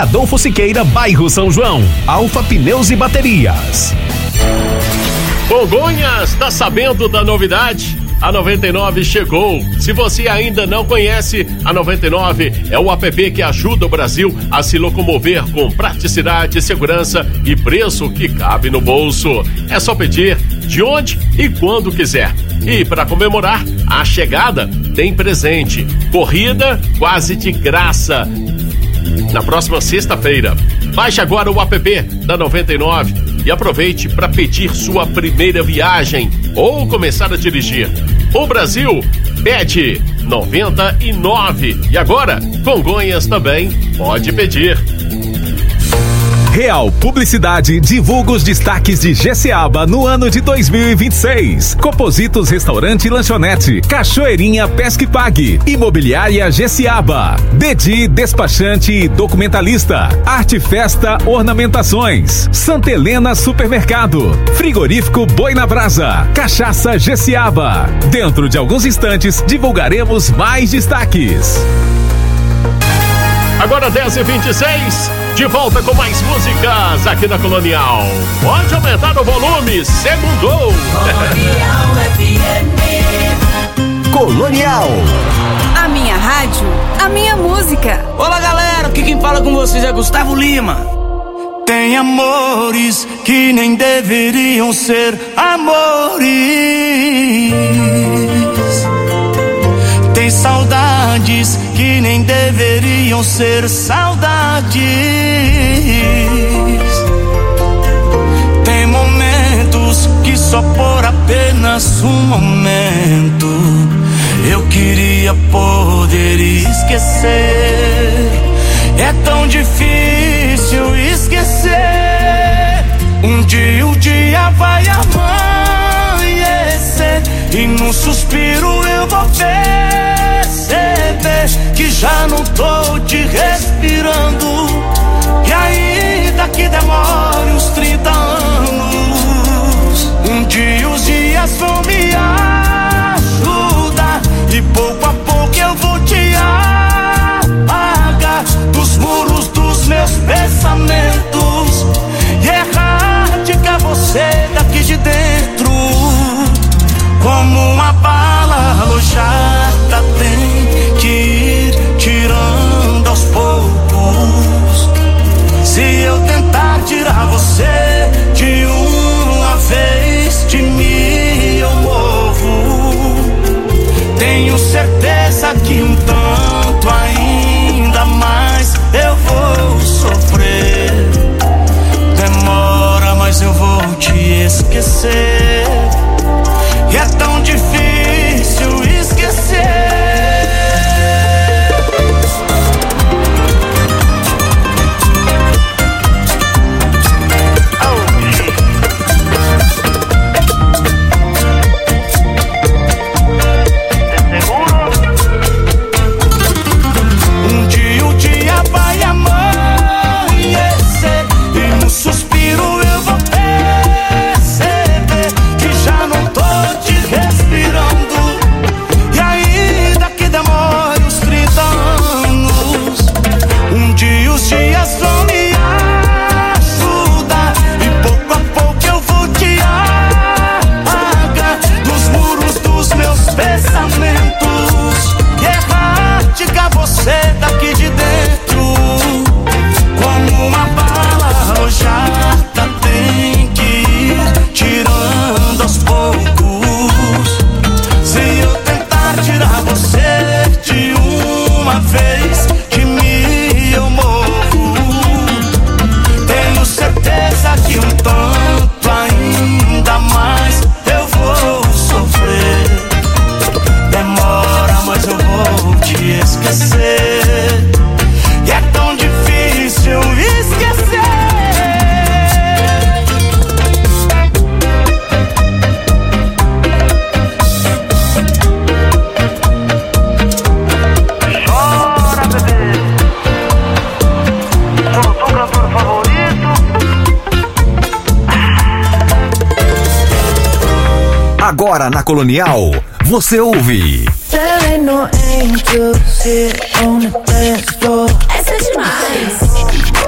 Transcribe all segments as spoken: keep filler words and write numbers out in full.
Adolfo Siqueira, bairro São João. Alfa Pneus e Baterias. Congonhas, tá sabendo da novidade? A noventa e nove chegou. Se você ainda não conhece, a noventa e nove é o app que ajuda o Brasil a se locomover com praticidade, segurança e preço que cabe no bolso. É só pedir de onde e quando quiser. E para comemorar a chegada, tem presente. Corrida quase de graça. Na próxima sexta-feira. Baixe agora o app da noventa e nove e aproveite para pedir sua primeira viagem ou começar a dirigir. O Brasil pede noventa e nove. E agora, Congonhas também pode pedir. Real Publicidade divulga os destaques de Jeceaba no ano de dois mil e vinte e seis. Compositos Restaurante e Lanchonete, Cachoeirinha Pesque Pague, Imobiliária Jeceaba, Dedi Despachante e Documentalista, Arte Festa Ornamentações, Santa Helena Supermercado, Frigorífico Boi na Brasa, Cachaça Jeceaba. Dentro de alguns instantes divulgaremos mais destaques. Agora dez e vinte e seis, de volta com mais músicas aqui na Colonial. Pode aumentar o volume, segundou. Colonial F M. Colonial. A minha rádio, a minha música. Olá galera, aqui quem fala com vocês é Gustavo Lima. Tem amores que nem deveriam ser amores. Tem saudades que nem deveriam ser saudades. Tem momentos que só por apenas um momento eu queria poder esquecer. É tão difícil esquecer. Um dia o dia vai amanhecer e num suspiro eu vou perceber que já não tô te respirando. E ainda que demore uns trinta anos, um dia os dias vão me ajudar e pouco a pouco eu vou te apagar dos muros dos meus pensamentos e erradicar você daqui de dentro. Como uma bala alojada tem que ir tirando aos poucos. Se eu tentar tirar você de uma vez, de mim eu morro. Tenho certeza que um tanto ainda mais eu vou sofrer. Demora, mas eu vou te esquecer. E é tão difícil esquecer. Um dia o dia vai amanhecer e no suspiro eu vou perceber que já não tô te respirando. E ainda que demore uns trinta anos, um dia os dias vão me ajudar e pouco a pouco eu vou te apagar dos muros dos meus pensamentos e erradicar você daqui de dentro. Como uma bala alojada tem que ir tirando aos poucos. Se eu tentar tirar você de uma vez, de mim eu morro. Tenho certeza que um tanto ainda mais eu vou sofrer. Demora, mas eu vou te esquecer. E é tão difícil esquecer. Chora, bebê. Sou o teu cantor favorito. Agora na Colonial, você ouve There ain't no angels here on the dance floor. Essa é demais.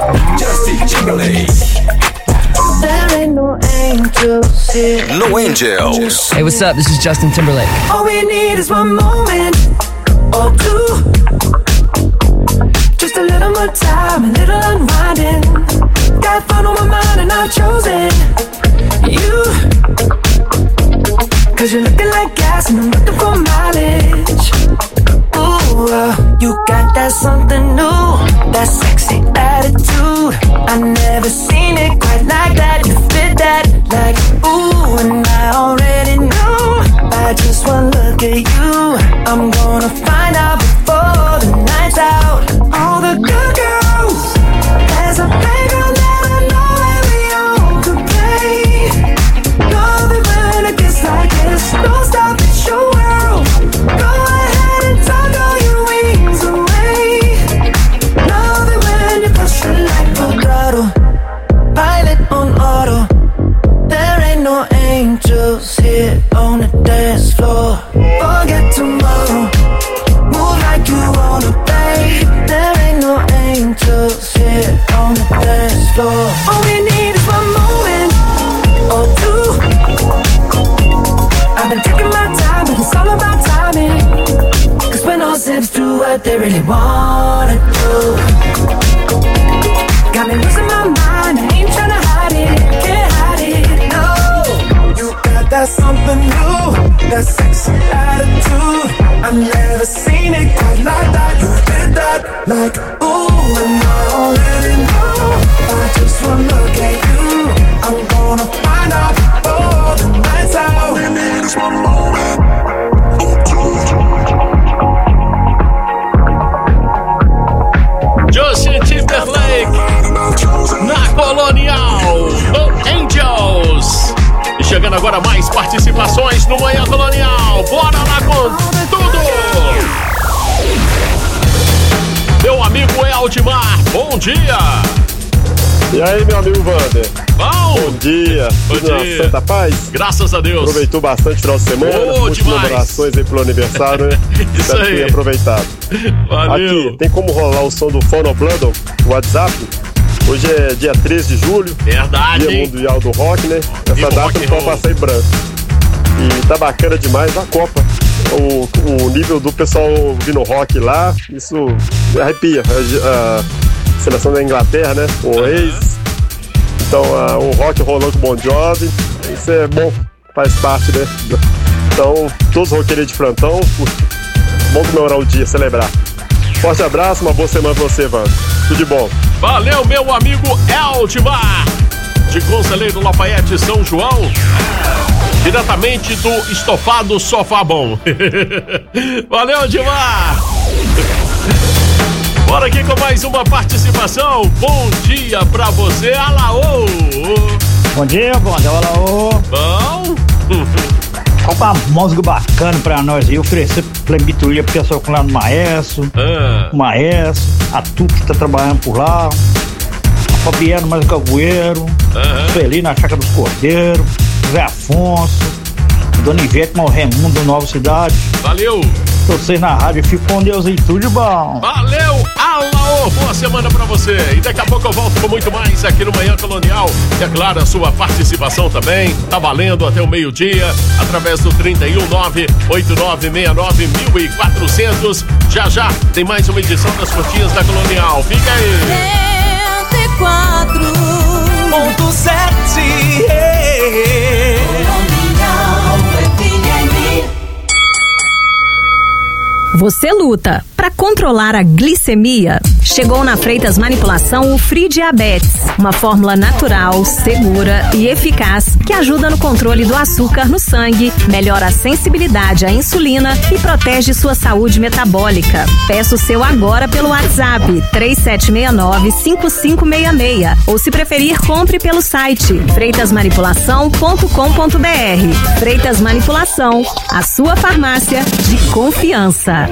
Timberlake. There ain't no angels here. No Angels. Hey, what's up? This is Justin Timberlake. All we need is one moment or two. Just a little more time, a little unwinding. Got fun on my mind and I've chosen you. Cause you're looking like gas and I'm looking for mileage. Ooh, uh, you got that something new, that sexy attitude. I never seen it quite like that. You fit that like ooh, and I already knew. By just one look at you, I'm gonna find out before the night's out. All the good girls, there's a playground that I know that we all could play. Love it when it gets like this. Don't stop, it's your world. Go ahead and tuck all your wings away. Love it when you push it like a throttle. Pilot on auto. There ain't no angels here on the dance floor. Forget tomorrow. Move like you wanna play. There ain't no angels here on the dance floor. All we need is one moment or two. I've been taking my time, but it's all about timing. Cause when all zips do what they really wanna do. Got me losing my mind, I ain't tryna hide it, can't hide it, no. You got that something new, that sexy attitude. I've never seen it quite like that. You did that like ooh, and I already know. By just one look at you, I'm gonna find out before the night's out. All we need is one moment. Justin Timberlake na Colonial, No Angels. E chegando agora mais participações no Manhã Colonial. Bora lá com tudo! Meu amigo Eldmar, bom dia! E aí, meu amigo Wander? Bom, bom dia! Bom Tudo dia! na santa paz? Graças a Deus! Aproveitou bastante o final de semana? Oh, muitas comemorações aí pelo aniversário, né? Isso Espero aí! que tenha aproveitado. Valeu! Aqui, tem como rolar o som do Fono Blood, o WhatsApp? Hoje é dia treze de julho. Verdade! Dia Mundial do Rock, né? Essa Viva data rock não pode passar em branco. E tá bacana demais a Copa. O, o nível do pessoal ouvindo rock lá, isso arrepia. A, a seleção da Inglaterra, né? O Uhum. ex. Então a, o rock rolou com o Bon Jovi. Isso é bom, faz parte, né? Então, todos os roqueiros de plantão, bom comemorar o dia, celebrar. Forte abraço, uma boa semana pra você, Wanda. Tudo de bom. Valeu, meu amigo Eldmar, de Conselheiro Lafayette, São João. Diretamente do estofado Sofá Bom. Valeu, Edmar! Bora aqui com mais uma participação. Bom dia pra você, Alaô! Bom dia, bom dia, Alaô! Bom? Uma música bacana pra nós aí, oferecer plebituria pro pessoal lá no Maestro, ah. o Maestro, a Tu que tá trabalhando por lá, a Fabiano mais o Cagoeiro, ah. Feli na Chácara dos Cordeiros, Zé Afonso, Dona Ivete, o Raimundo, Nova Cidade. Valeu! Vocês na rádio, fico com Deus aí, tudo de bom. Valeu, Alaô, boa semana pra você. E daqui a pouco eu volto com muito mais aqui no Manhã Colonial. E é claro, a sua participação também tá valendo até o meio-dia, através do trinta e um, nove oito nove seis nove mil e quatrocentos. Já já tem mais uma edição das Curtinhas da Colonial. Fica aí. noventa e quatro ponto sete Colonial F M. Você luta para controlar a glicemia? Chegou na Freitas Manipulação o Free Diabetes, uma fórmula natural, segura e eficaz que ajuda no controle do açúcar no sangue, melhora a sensibilidade à insulina e protege sua saúde metabólica. Peça o seu agora pelo WhatsApp três sete seis nove, cinco cinco seis seis ou, se preferir, compre pelo site freitas manipulação ponto com ponto b r. Freitas Manipulação, a sua farmácia de confiança.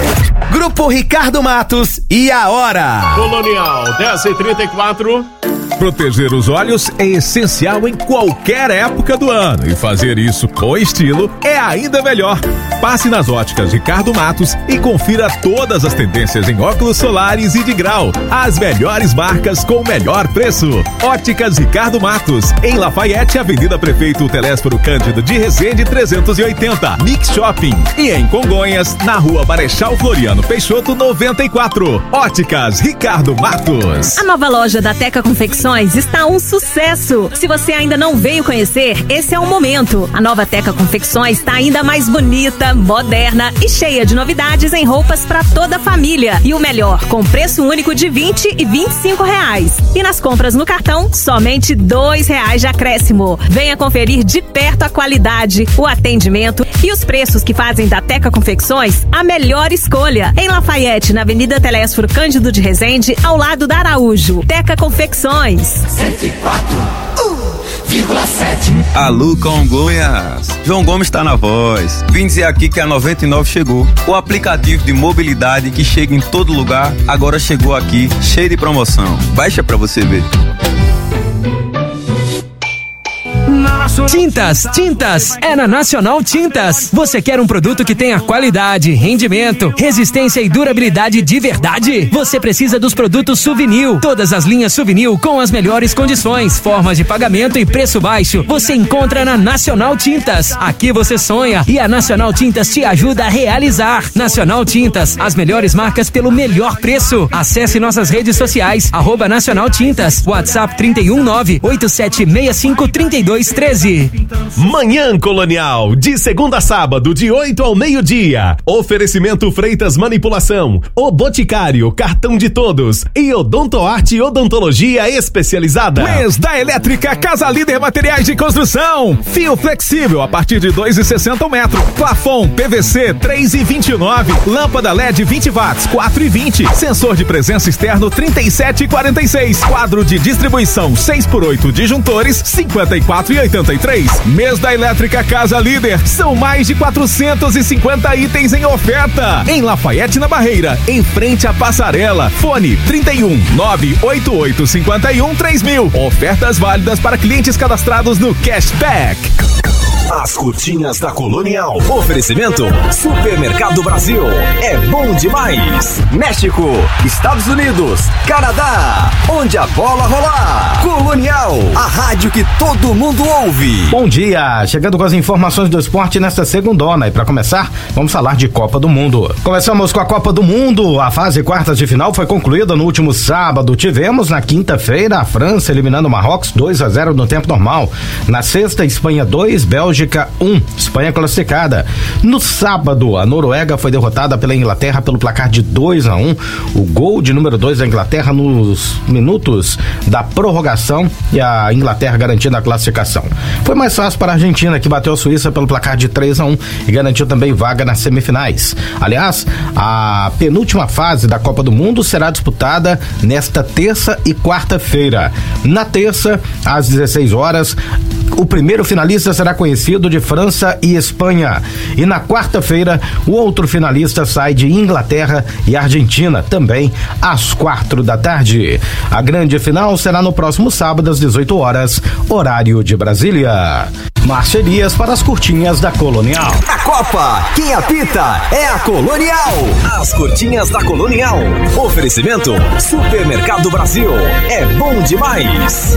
Grupo Ricardo Matos e a hora. Colonial, dez e trinta e quatro. Proteger os olhos é essencial em qualquer época do ano e fazer isso com estilo é ainda melhor. Passe nas óticas Ricardo Matos e confira todas as tendências em óculos solares e de grau. As melhores marcas com o melhor preço. Óticas Ricardo Matos, em Lafayette, Avenida Prefeito Telésforo Cândido de Resende trezentos e oitenta, Mix Shopping. E em Congonhas, na Rua Marechal Floriano Peixoto noventa e quatro. Óticas Ricardo Matos. A nova loja da Teca Confecções está um sucesso. Se você ainda não veio conhecer, esse é o momento. A nova Teca Confecções está ainda mais bonita, moderna e cheia de novidades em roupas para toda a família. E o melhor, com preço único de vinte e vinte e cinco reais. E nas compras no cartão, somente dois reais de acréscimo. Venha conferir de perto a qualidade, o atendimento e os preços que fazem da Teca Confecções a melhor escolha. Em Lafayette, na Avenida Telésforo Cândido de Resende, ao lado da Araújo. Teca Confecções. cento e quatro vírgula sete. Alô, Congonhas. João Gomes está na voz. Vim dizer aqui que a noventa e nove chegou. O aplicativo de mobilidade que chega em todo lugar, agora chegou aqui, cheio de promoção. Baixa pra você ver. Tintas, tintas, é na Nacional Tintas. Você quer um produto que tenha qualidade, rendimento, resistência e durabilidade de verdade? Você precisa dos produtos Suvinil. Todas as linhas Suvinil com as melhores condições, formas de pagamento e preço baixo. Você encontra na Nacional Tintas. Aqui você sonha e a Nacional Tintas te ajuda a realizar. Nacional Tintas, as melhores marcas pelo melhor preço. Acesse nossas redes sociais, arroba Nacional Tintas, WhatsApp trinta e um nove oito sete seis cinco três dois um três. Manhã Colonial, de segunda a sábado, de oito ao meio-dia. Oferecimento Freitas Manipulação, O Boticário, Cartão de Todos e Odontoarte Odontologia Especializada. Mês da Elétrica Casa Líder Materiais de Construção. Fio flexível a partir de dois e sessenta o metro. Plafon P V C três e vinte e nove. Lâmpada L E D vinte watts quatro e vinte. Sensor de presença externo trinta e sete e quarenta e seis. Quadro de distribuição seis por oito disjuntores cinquenta e quatro e oitenta e três. Mês da Elétrica Casa Líder. São mais de quatrocentos e cinquenta itens em oferta. Em Lafayette, na Barreira, em frente à passarela. Fone trinta e um nove oito oito cinco um três mil. Ofertas válidas para clientes cadastrados no Cashback. As curtinhas da Colonial. Oferecimento Supermercado Brasil. É bom demais. México, Estados Unidos, Canadá. Onde a bola rolar. Colonial, a rádio que todo mundo ouve. Bom dia, chegando com as informações do esporte nesta segundona. E para começar, vamos falar de Copa do Mundo. Começamos com a Copa do Mundo. A fase quartas de final foi concluída no último sábado. Tivemos na quinta-feira a França eliminando o Marrocos dois a zero no tempo normal. Na sexta, Espanha dois, Bélgica um, Espanha classificada. No sábado, a Noruega foi derrotada pela Inglaterra pelo placar de dois a um. O gol de número dois da Inglaterra nos minutos da prorrogação e a Inglaterra garantindo a classificação. Foi mais fácil para a Argentina, que bateu a Suíça pelo placar de três a um e garantiu também vaga nas semifinais. Aliás, a penúltima fase da Copa do Mundo será disputada nesta terça e quarta-feira. Na terça, às dezesseis horas, o primeiro finalista será conhecido de França e Espanha. E na quarta-feira, o outro finalista sai de Inglaterra e Argentina, também às quatro da tarde. A grande final será no próximo sábado, às dezoito horas, horário de Brasília. Márcia Elias para as curtinhas da Colonial. A Copa, quem apita é a Colonial. As curtinhas da Colonial. Oferecimento Supermercado Brasil. É bom demais.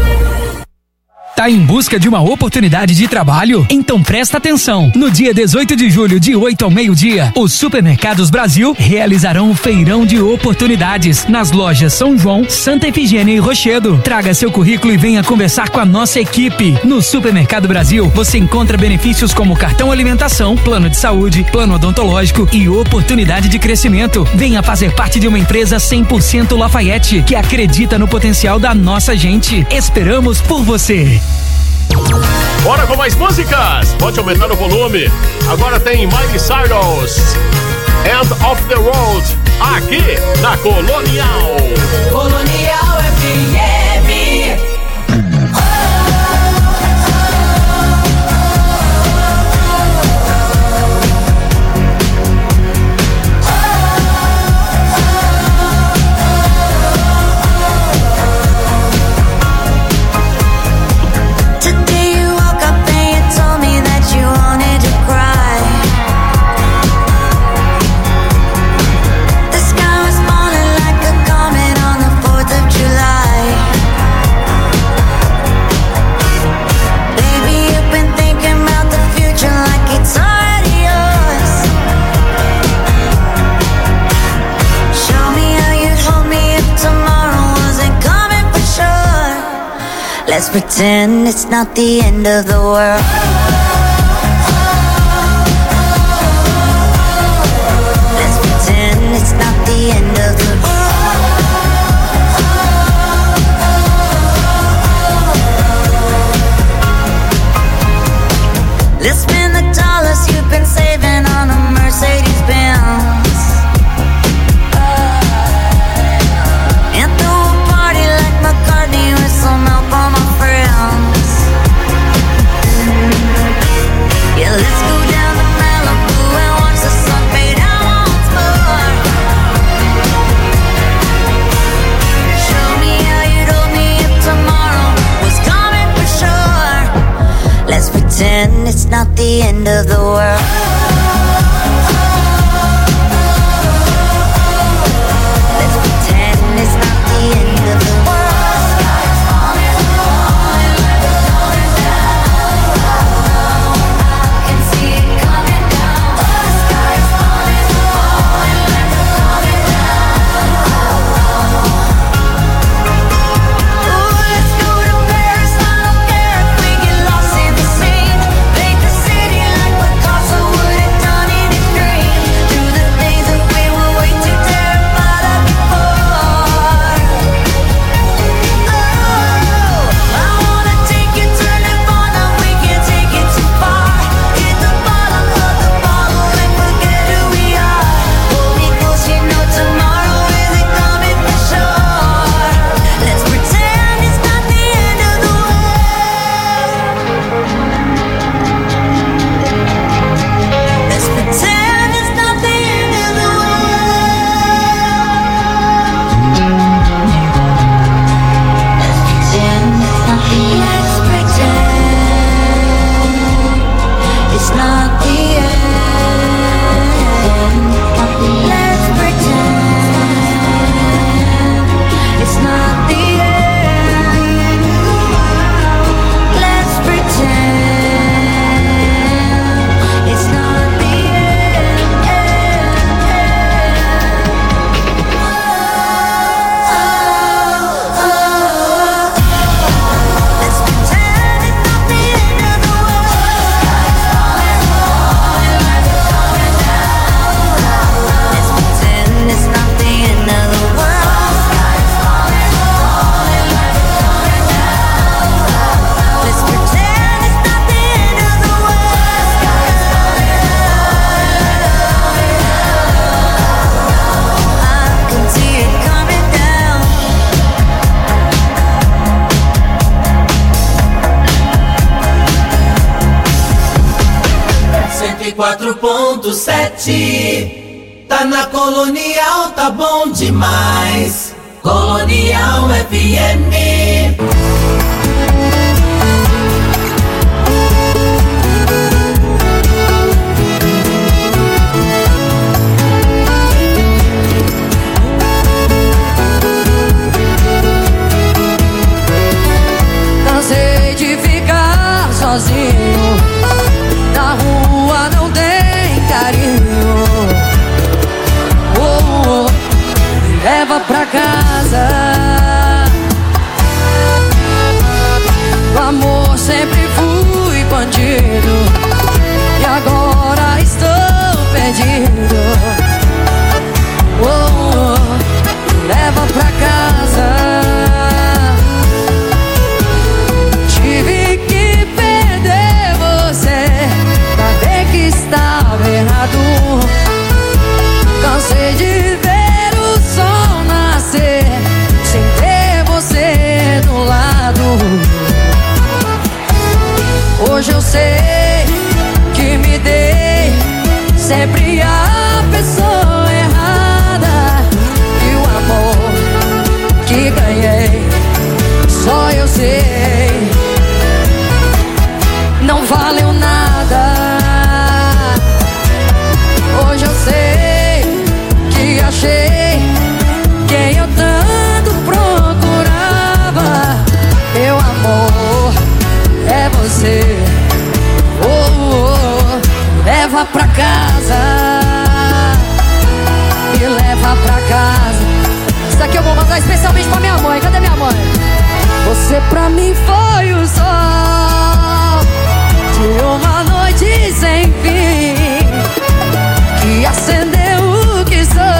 Tá em busca de uma oportunidade de trabalho? Então presta atenção. No dia dezoito de julho, de oito ao meio-dia, os Supermercados Brasil realizarão um feirão de oportunidades nas lojas São João, Santa Efigênia e Rochedo. Traga seu currículo e venha conversar com a nossa equipe. No Supermercado Brasil, você encontra benefícios como cartão alimentação, plano de saúde, plano odontológico e oportunidade de crescimento. Venha fazer parte de uma empresa cem por cento Lafayette, que acredita no potencial da nossa gente. Esperamos por você. Bora com mais músicas! Pode aumentar o volume. Agora tem Miley Cyrus, End of the World, aqui na Colonial. Colonial F M. Let's pretend it's not the end of the world. Let's pretend it's not the end of the world. Let's spend the dollars you've been saving on a Mercedes-Benz and throw a party like McCartney with some help on my friends. Yeah, let's go down to Malibu and watch the sun fade out once more. Show me how you told me if tomorrow was coming for sure. Let's pretend it's not the end of the world. Let's pretend it's not the end of the world. Sky's falling, falling, falling down. I can see it coming down. The sky's falling, falling, falling down. Ooh, let's go to Paris. I don't care if we get lost in the scene. Paint the city like Picasso would have done in his dream. Do the things that we were way too terrified of before. Oh, I wanna take you to Nirvana. We can't take it too far. Hit the bottom of the bottle and forget who we are. Hold me close, you know tomorrow isn't coming for sure. Let's pretend it's not the end of the world. Let's pretend it's not the end of the Let's pretend it's not the end. Let's pretend it's not the end. Let's pretend it's not the cento e quatro ponto sete tá na Colonial, tá bom demais. Colonial F M. Cansei de ficar sozinho, na rua não tem carinho. Oh, oh, me leva pra casa. O amor sempre fui bandido e agora estou perdido. Oh, oh, me leva pra casa. Tive que perder você pra ver que estava errado. Cansei de ver o sol nascer sem ter você do lado. Hoje eu sei que me dei sempre a pessoa errada. E o amor que ganhei só eu sei não valeu nada. Hoje eu sei que achei quem eu tanto procurava. Meu amor é você. Oh, oh, oh. Leva pra casa, me leva pra casa. Isso aqui eu vou mandar especialmente pra minha mãe. Cadê minha mãe? Você Você pra mim foi o sol de uma noite sem fim, que acendeu o que sou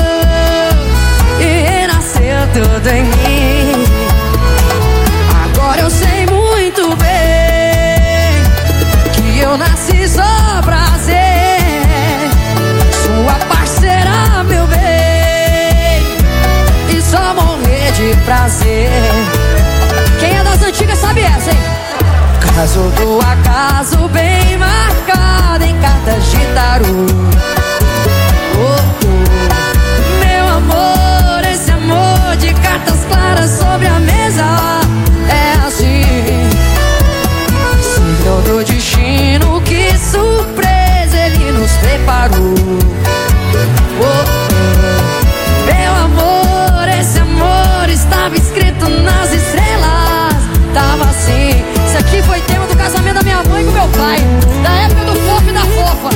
e renasceu tudo em mim. Agora eu sei muito bem que eu nasci só pra ser sua parceira, meu bem, e só morrer de prazer. Quem é das antigas sabe essa, hein? Caso do acaso bem marcado em cartas de tarô. Oh, oh. Meu amor, esse amor de cartas claras sobre a mesa é assim. Signo do destino, que surpresa ele nos preparou. Oh, oh. Meu amor, esse amor estava escrito nas estrelas. Tava assim. Isso aqui foi tema do casamento da minha mãe com meu pai, da época do fofo e da fofa.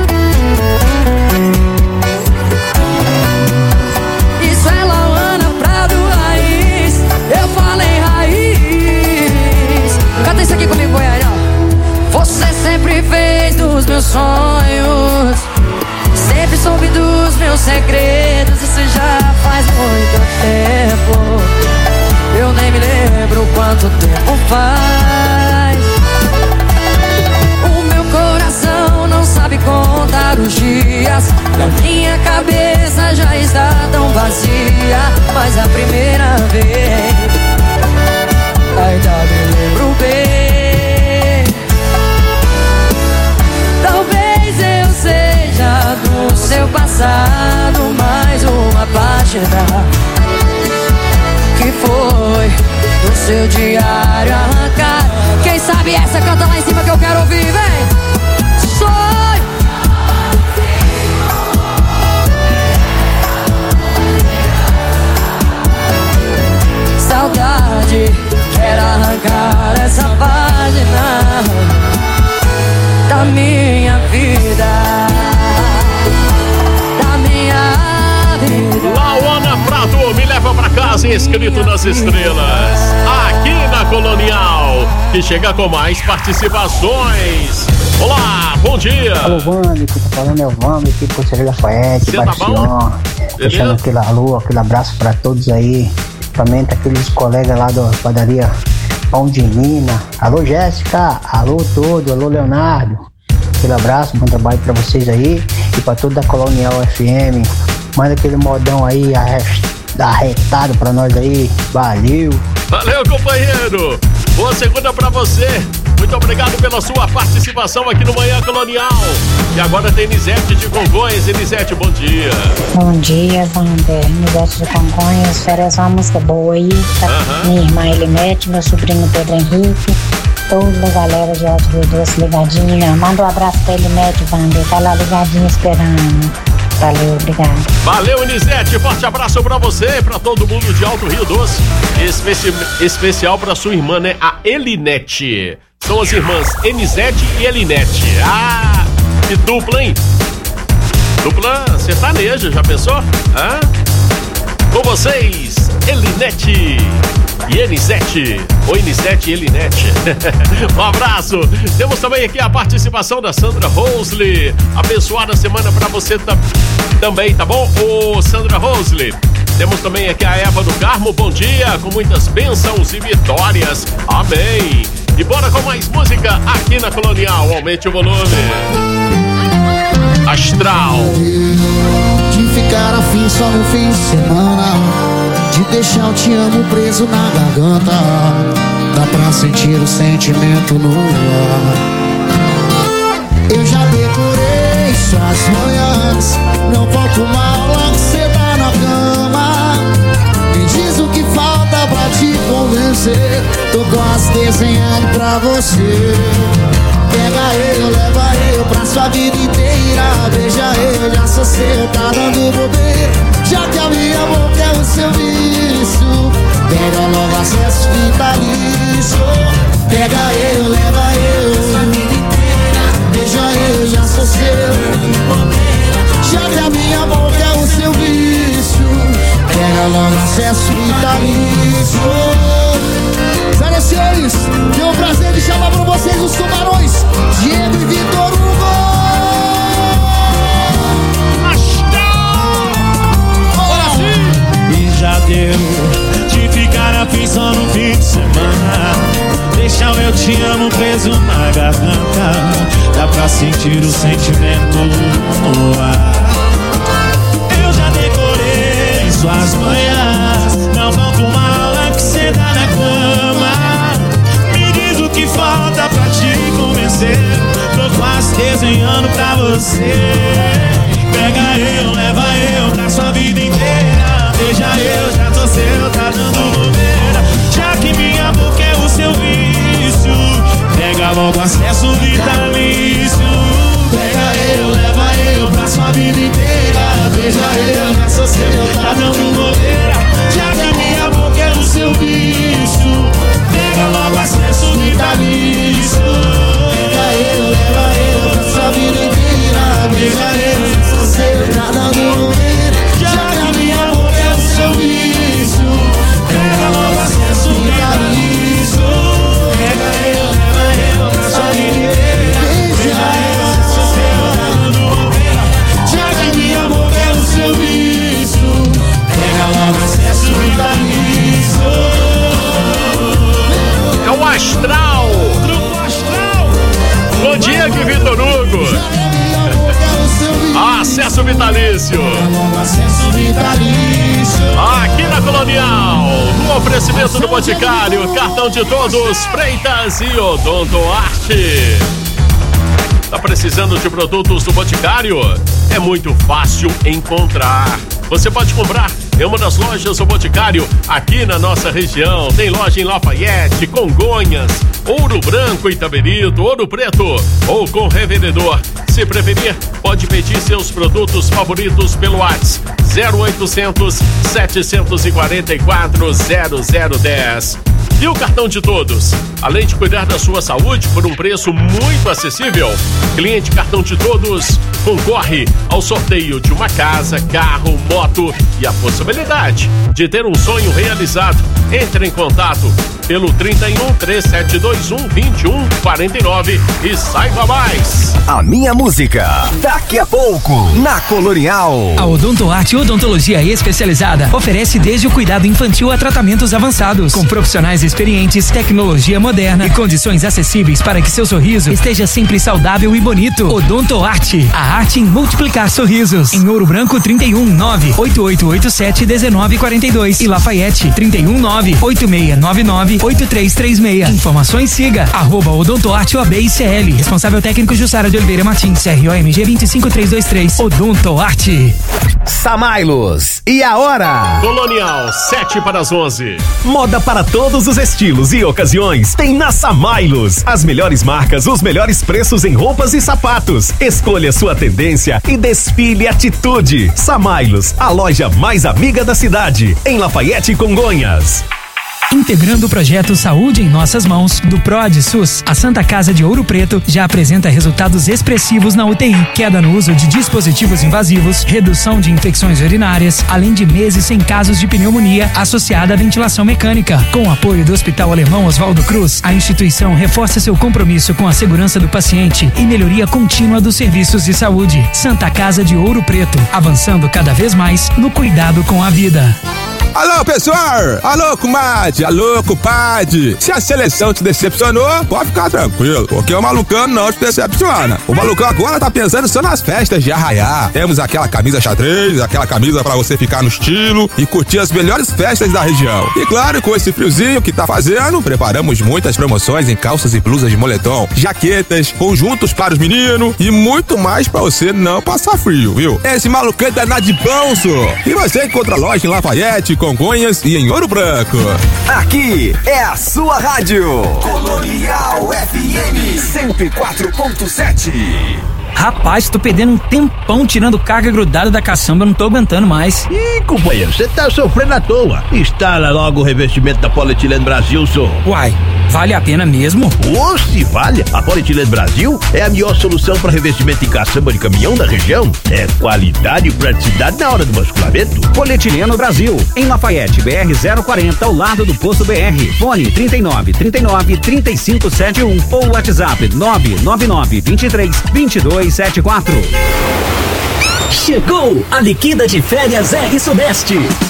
Isso é Lauana Prado Raiz. Eu falei raiz. Canta isso aqui comigo, Goiânia. Você sempre fez dos meus sonhos, sempre soube dos meus segredos. Isso já faz muito tempo. Eu nem me lembro quanto tempo faz. O meu coração não sabe contar os dias, e a minha cabeça já está tão vazia. Mas a primeira vez ainda me lembro bem. Talvez eu seja do seu passado mais uma página que foi do seu diário arrancar. Quem sabe essa canta lá em cima que eu quero ouvir, vem! Sonho! Saudade, quero arrancar essa página da minha vida, da minha vida. Lauana Prado, me leva pra casa, escrito nas estrelas, aqui na Colonial, que chega com mais participações. Olá, bom dia. Alô, Vânia, que tá falando é o Vânia, aqui por Conselho Lafayette, Você tá bom? Deixando aquele alô, aquele abraço pra todos aí, principalmente aqueles colegas lá da padaria Pão de Mina. Alô, Jéssica, alô todo, alô, Leonardo. Aquele abraço, bom trabalho pra vocês aí e pra toda a Colonial F M. Manda aquele modão aí, arretado pra nós aí. Valeu. Valeu, companheiro. Boa segunda pra você. Muito obrigado pela sua participação aqui no Manhã Colonial. E agora tem Elisete de Congonhas. Elisete, bom dia. Bom dia, Wander. Elisete de Congonhas. Oferece uma música boa aí. Tá? Uhum. Minha irmã Elimete, meu sobrinho Pedro Henrique. Toda a galera de Alto Rio Doce ligadinha. Manda um abraço pra Elimete, Wander. Tá lá ligadinho esperando. Valeu, obrigado. Valeu, Elisete. Forte abraço pra você, pra todo mundo de Alto Rio Doce. Especi- especial pra sua irmã, né? A Elinete. São as irmãs Elisete e Elinete. Ah, que dupla, hein? Dupla sertaneja, já pensou? Ah? Com vocês, Elinete e Elisete. Ou Elisete e Elinete. Um abraço. Temos também aqui a participação da Sandra Rosley. Abençoada semana pra você tam- também, tá bom? Ô, Sandra Rosley. Temos também aqui a Eva do Carmo. Bom dia, com muitas bênçãos e vitórias. Amém. E bora com mais música aqui na Colonial. Aumente o volume. Astral. De ficar afim só no fim de semana, de deixar o te amo preso na garganta. Dá pra sentir o sentimento no ar. Eu já decorei suas manhãs, não falta uma aula que cê tá na cama. Me diz o que falta pra te convencer, tô quase desenhando pra você. Pega eu, leva eu pra sua vida inteira. Beija eu, já sou seu, tá dando bobeira. Já que a minha boca é o seu vício, pega logo acesso vitalício. Pega eu, leva eu, sua vida inteira. Beija eu, já sou seu. Já que a minha boca é o seu vício, pega logo acesso vitalício. afim só no fim de semana. Deixa o eu te amo preso na garganta. Dá pra sentir o sentimento no ar. Eu já decorei suas manhãs. Não falta uma aula que cê dá na cama. Me diz o que falta pra te convencer. Tô quase desenhando pra você. Pega eu, leva eu pra sua vida inteira. Beija eu, já tô seu, tá dando bobeira. Já que minha boca é o seu vício, pega logo acesso vitalício. Pega eu, leva eu pra sua vida inteira. Beija eu, já sou seu, tá dando bobeira. Já que minha boca é o seu vício, pega logo acesso vitalício. Pega eu, leva eu pra sua vida inteira. Beija eu, já sou seu, tá dando bobeira. Já que minha boca é o seu vício, pega logo acesso vitalício. Pega eu, leva eu pra sua vida inteira. Beija eu, já sou seu, tá dando bobeira. Já que minha boca é o seu vício, pega logo acesso vitalício. É o Astral. Grupo Astral. Bom dia, aqui Vitor Hugo. Acesso vitalício. Acesso vitalício. Aqui na Colonial, no oferecimento do Boticário, cartão de todos, Freitas e Odonto Arte. Tá precisando de produtos do Boticário? É muito fácil encontrar. Você pode comprar em uma das lojas do Boticário aqui na nossa região. Tem loja em Lafayette, Congonhas, Ouro Branco, Itabirito, Ouro Preto ou com revendedor. Se preferir, pode pedir seus produtos favoritos pelo WhatsApp zero oitocentos, setecentos e quarenta e quatro, zero zero dez. E o cartão de todos? Além de cuidar da sua saúde por um preço muito acessível, cliente cartão de todos concorre ao sorteio de uma casa, carro, moto e a possibilidade de ter um sonho realizado. Entre em contato pelo trinta e um, três sete dois um, vinte e um quarenta e nove e saiba mais. A minha música, daqui a pouco, na Colonial. A Odonto Arte Odontologia Especializada oferece desde o cuidado infantil a tratamentos avançados, com profissionais experientes, tecnologia moderna e condições acessíveis para que seu sorriso esteja sempre saudável e bonito. Odonto Arte, a arte em multiplicar sorrisos. Em Ouro Branco, trinta e um, nove oito oito oito sete, um nove quatro dois e Lafayette, trinta e um, nove oito seis nove nove, oito três três seis. Informações, siga arroba Odonto Arte O A B I C L. Responsável técnico Jussara de Oliveira Martins, C R O M G vinte e cinco três dois três. Odonto Arte. Samailos, e a hora? Colonial, sete para as onze. Moda para todos os estilos e ocasiões tem na Samailos. As melhores marcas, os melhores preços em roupas e sapatos. Escolha sua tendência e desfile atitude. Samailos, a loja mais amiga da cidade, em Lafayette e Congonhas. Integrando o projeto Saúde em Nossas Mãos, do PROAD SUS, a Santa Casa de Ouro Preto já apresenta resultados expressivos na U T I, queda no uso de dispositivos invasivos, redução de infecções urinárias, além de meses sem casos de pneumonia associada à ventilação mecânica. Com o apoio do Hospital Alemão Oswaldo Cruz, a instituição reforça seu compromisso com a segurança do paciente e melhoria contínua dos serviços de saúde. Santa Casa de Ouro Preto, avançando cada vez mais no cuidado com a vida. Alô, pessoal! Alô, comadre! Alô, compadre! Se a seleção te decepcionou, pode ficar tranquilo, porque o Malucão não te decepciona. O Malucão agora tá pensando só nas festas de arraiar. Temos aquela camisa xadrez, aquela camisa pra você ficar no estilo e curtir as melhores festas da região. E claro, com esse friozinho que tá fazendo, preparamos muitas promoções em calças e blusas de moletom, jaquetas, conjuntos para os meninos e muito mais pra você não passar frio, viu? Esse Malucão é danado de bom, só. E você encontra loja em Lafayette, Congonhas e em Ouro Branco. Aqui é a sua rádio Colonial F M cento e quatro ponto sete. Rapaz, tô perdendo um tempão tirando carga grudada da caçamba, eu não tô aguentando mais. Ih, companheiro, você tá sofrendo à toa. Instala logo o revestimento da Polietileno Brasil, senhor. Uai, vale a pena mesmo? Ô, se vale! A Polietileno Brasil é a melhor solução para revestimento em caçamba de caminhão da região. É qualidade e praticidade na hora do basculamento. Polietileno Brasil, em Lafayette, B R zero quarenta, ao lado do posto B R. Fone trinta e nove, trinta e nove, trinta e cinco setenta e um ou WhatsApp nove nove nove, vinte e três, vinte e dois setenta e quatro. Chegou a liquida de férias R Sudeste.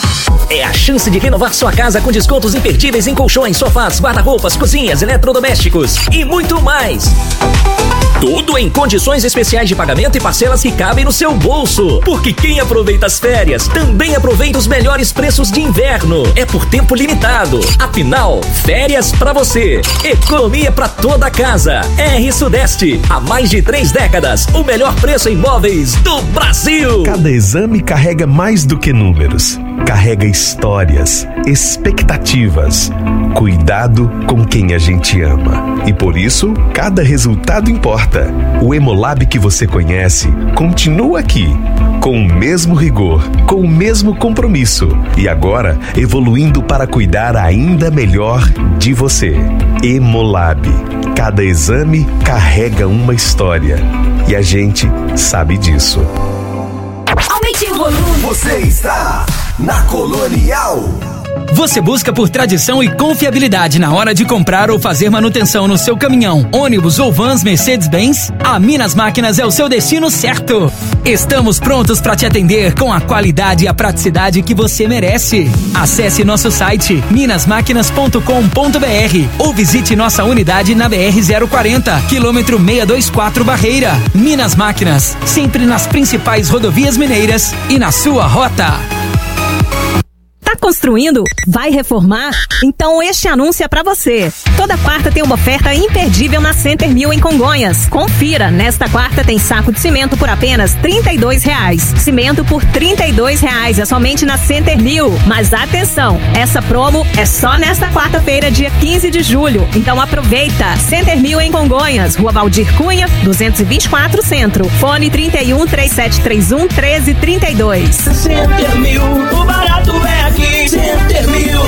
É a chance de renovar sua casa com descontos imperdíveis em colchões, sofás, guarda-roupas, cozinhas, eletrodomésticos e muito mais. Tudo em condições especiais de pagamento e parcelas que cabem no seu bolso. Porque quem aproveita as férias também aproveita os melhores preços de inverno. É por tempo limitado. Afinal, férias pra você. Economia pra toda a casa. R Sudeste, há mais de três décadas, o melhor preço em imóveis do Brasil. Cada exame carrega mais do que números. Carrega histórias, expectativas, cuidado com quem a gente ama. E por isso, cada resultado importa. O Hemolab que você conhece continua aqui, com o mesmo rigor, com o mesmo compromisso e agora evoluindo para cuidar ainda melhor de você. Hemolab. Cada exame carrega uma história e a gente sabe disso. Aumente o volume. Você está na Colonial. Você busca por tradição e confiabilidade na hora de comprar ou fazer manutenção no seu caminhão, ônibus ou vans Mercedes-Benz? A Minas Máquinas é o seu destino certo. Estamos prontos para te atender com a qualidade e a praticidade que você merece. Acesse nosso site minas máquinas ponto com ponto b r ou visite nossa unidade na B R zero quarenta, quilômetro seiscentos e vinte e quatro Barreira. Minas Máquinas, sempre nas principais rodovias mineiras e na sua rota. Tá construindo? Vai reformar? Então este anúncio é pra você. Toda quarta tem uma oferta imperdível na Center Mill em Congonhas. Confira, nesta quarta tem saco de cimento por apenas trinta e dois reais. Cimento por trinta e dois reais, é somente na Center Mill. Mas atenção, essa promo é só nesta quarta-feira, dia quinze de julho. Então aproveita. Center Mill em Congonhas, Rua Valdir Cunha, duzentos e vinte e quatro Centro. Fone trinta e um, três sete três um, treze trinta e dois. Center Mill, o barato é aqui. Center Mill.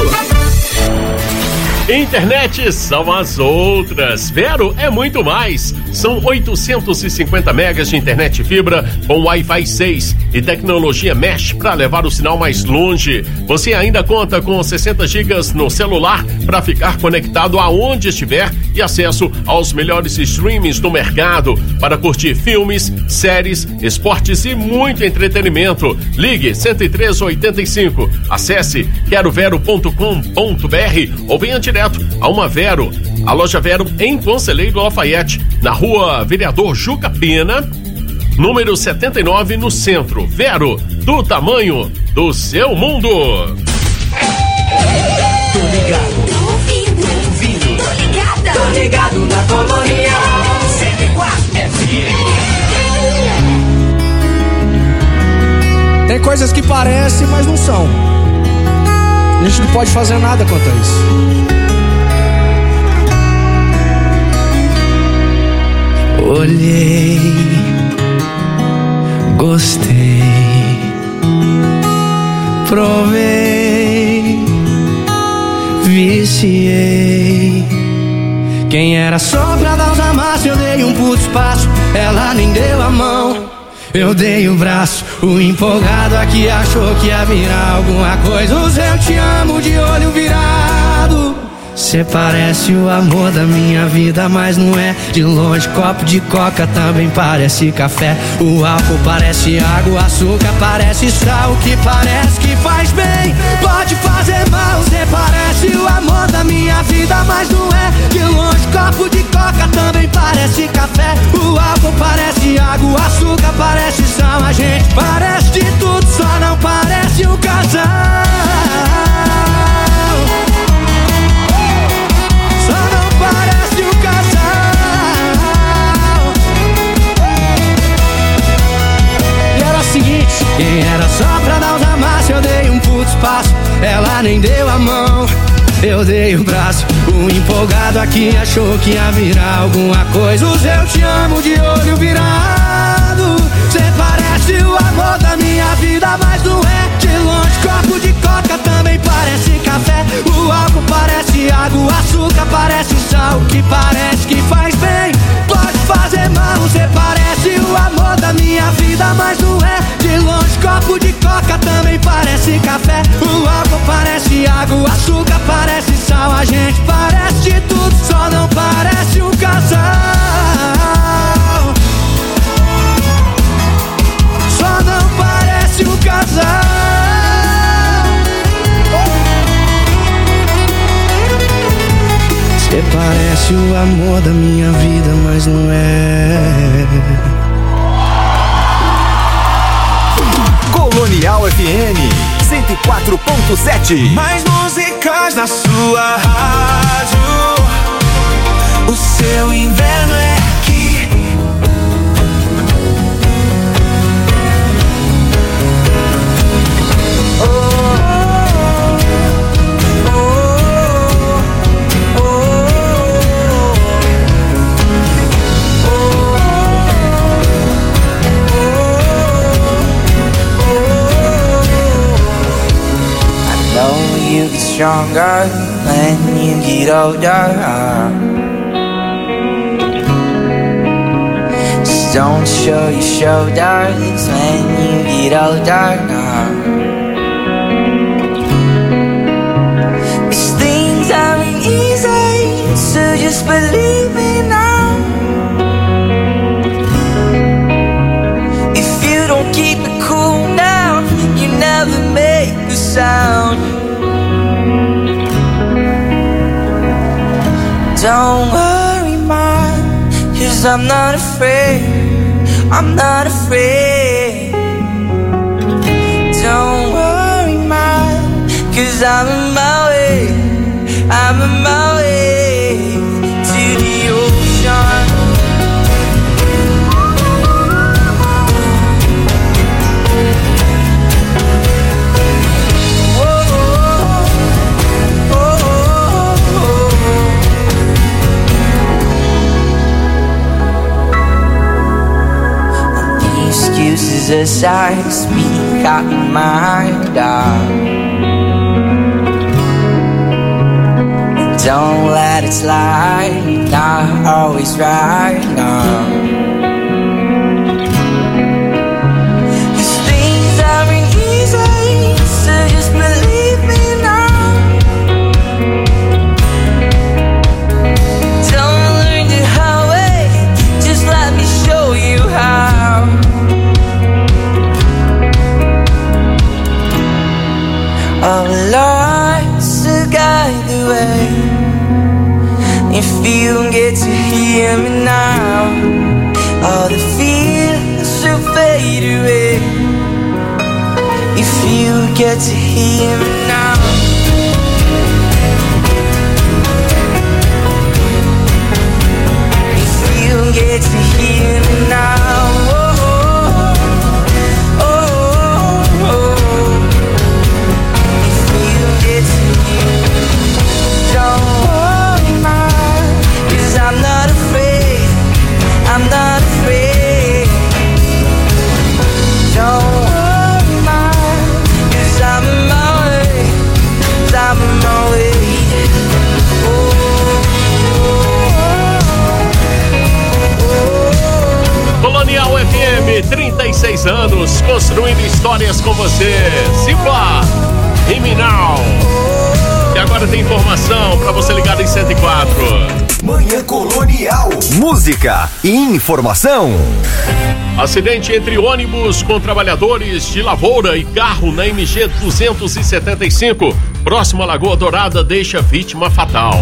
Internet são as outras. Vero é muito mais. São oitocentos e cinquenta megas de internet fibra com Wi-Fi seis e tecnologia Mesh para levar o sinal mais longe. Você ainda conta com sessenta gigas no celular para ficar conectado aonde estiver e acesso aos melhores streamings do mercado para curtir filmes, séries, esportes e muito entretenimento. Ligue cento e três oitenta e cinco. Acesse quero vero ponto com ponto b r ou venha direto a uma Vero, a loja Vero em Conselheiro Lafayette, na rua Vereador Juca Pena, número setenta e nove, no centro. Vero, do tamanho do seu mundo. Tô ligado, tô ouvindo, ouvindo, tô ligada, tô ligado na Colonial cento e quatro F M. Tem coisas que parecem, mas não são. A gente não pode fazer nada quanto a isso. Olhei, gostei, provei, viciei. Quem era só pra dar os amassos, eu dei um puto espaço. Ela nem deu a mão, eu dei o braço. O empolgado aqui achou que ia virar alguma coisa. Os eu te amo de olho virado. Cê parece o amor da minha vida, mas não é. De longe, copo de coca também parece café. O álcool parece água, o açúcar parece sal. O que parece que faz bem pode fazer mal. Cê parece o amor da minha vida, mas não é. De longe, copo de coca também parece café. O álcool parece água, o açúcar parece sal. A gente parece de tudo, só não parece um casal. Só não parece um casal. E era o seguinte: quem era só pra dar os amassos, eu dei um puto espaço. Ela nem deu a mão, eu dei o braço. O empolgado aqui achou que ia virar alguma coisa. Os eu te amo de olho virado. Cê parece o amor da minha vida, mas não é. De longe, copo de coca também parece café. O álcool parece água, o açúcar parece sal. O que parece que faz bem pode fazer mal. Cê parece o amor da minha vida, mas não é. De longe, copo de coca também parece café. O álcool parece água, o açúcar parece sal. A gente parece de tudo, só não parece um casal. Só não parece um casal. Você parece o amor da minha vida, mas não é. Colonial F M cento e quatro ponto sete. Mais músicas na sua rádio. O seu inverno é aqui. You get stronger when you get older. Just don't show your shoulders when you get older. These things aren't easy, so just believe me now. If you don't keep it cool now, you never make a sound. Don't worry, man, cause I'm not afraid, I'm not afraid. Don't worry, man, cause I'm on my way, I'm on my way to the ocean. Excuses aside, speak out your mind out. Don't let it slide, not always right now. These things aren't easy, so just believe me now. Don't learn the hard way, just let me show you how. Our lights to guide the way. If you don't get to hear me now, all the feels will fade away. If you get to hear me now. If you don't get to hear me now. I'm not afraid, I'm not afraid. Don't worry, man, cause I'm on my way, cause I'm on my way. Oh, oh, oh. Colonial F M, trinta e seis anos, construindo histórias com você. Simba, Riminal. E agora tem informação pra você ligado em cento e quatro. Manhã Colonial. Música e informação. Acidente entre ônibus com trabalhadores de lavoura e carro na M G duzentos e setenta e cinco, próximo à Lagoa Dourada, deixa vítima fatal.